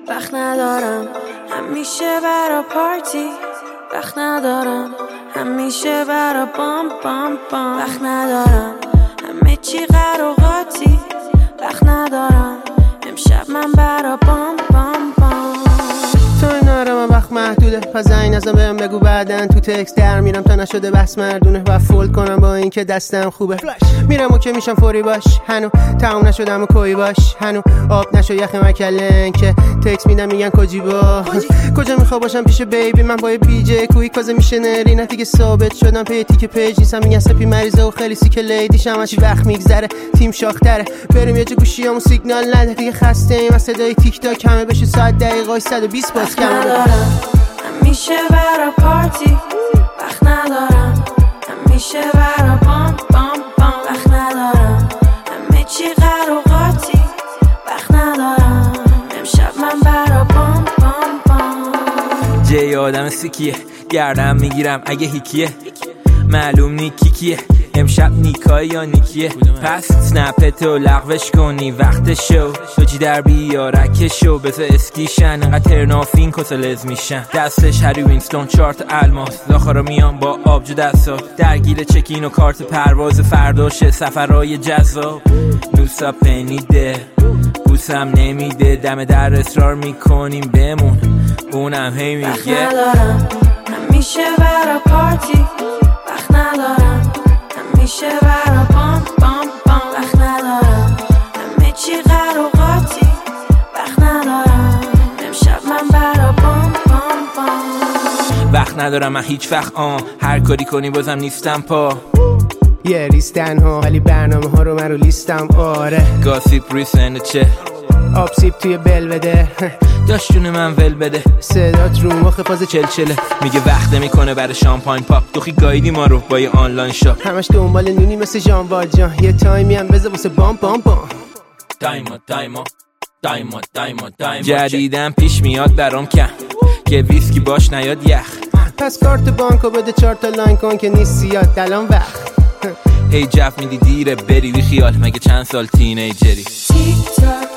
وقت ندارم همیشه برا پارتی، وقت ندارم همیشه برا بام بام بام، وقت ندارم همه چی قراقاتی، وقت ندارم امشب من برا بام بام بام. تو این آرام وقت محدوده، پس زنگ نزن بهم بگو بعدن تو تکست در میرم تا نشده بس مردونه و فولد کنم با این که دستم خوبه. میرم و که میشم فوری باش، هنو تموم نشدم و کوی باش، هنو آب نشو یخ مکلن که تکست میدم میگن کجی با کجا میخوا باشم پیش بیبی من با بی جی کوی کازه میشه نری نه دیگه ثابت شدم پیتی که پیج نیستم میگن سپی مریضه و خیلی سیک لیدیشم هرچی وقت میگذره تیم شاختره بریم یه جا گوشیامو سیگنال نده دیگه خسته ایم از صدای تیک تاک همه بشه ساعت دقیقای 120 باز کم ندارم همیشه برا پارتی، وقت ندارم همیشه برا بام بام بام، وقت ندارم همه چی قراقاتی، وقت ندارم امشب من برا بام بام بام. جای آدم سیکیه گردم میگیرم اگه هیکیه معلوم نیکی کیه امشب نیکای یا نیکیه پس سنپتو لغوش کنی وقت شو دوجی در بیارک شو بزا اسکیشن انقدر ترنافین کسلز میشن دستش هری وینستون چارت الماس داخرا میان با آبجو دستا درگیر چکین و کارت پرواز فرداشه سفرهای جذاب نوسا پنیده بوسم نمیده دم در اصرار میکنیم بمون اونم هی میگه وقت ندارم همیشه برا پارتی، وقت ندارم همیشه برا بام بام بام، وقت ندارم همه چی قراقاتی، وقت ندارم امشب من برا بام بام بام. وقت ندارم من هیچ وقت هر کاری کنی بازم نیستم پا یه ریستن ها ولی برنامه ها رو من رو لیستم آره گاسیپ ریسنده چه آب سیب توی بل بده داشتونه من ول بده صدات رو مخ فاز چلچله میگه وقت میکنه برای شامپاین پاپ دوخی گایدی ما رو با یه آنلاین شاپ همش دنبال نونی مثل جان واجان یه تایمی هم بذار واسه بام بام بام دایما جدیدم پیش میاد برام کم که ویسکی باش نیاد یخ پس کارت بانکو بده 4 تا لاین کن که نیست زیاد دلان وقت هی جف میدی دیره بری بی خیال مگه چند سال تینیجری تیک تاک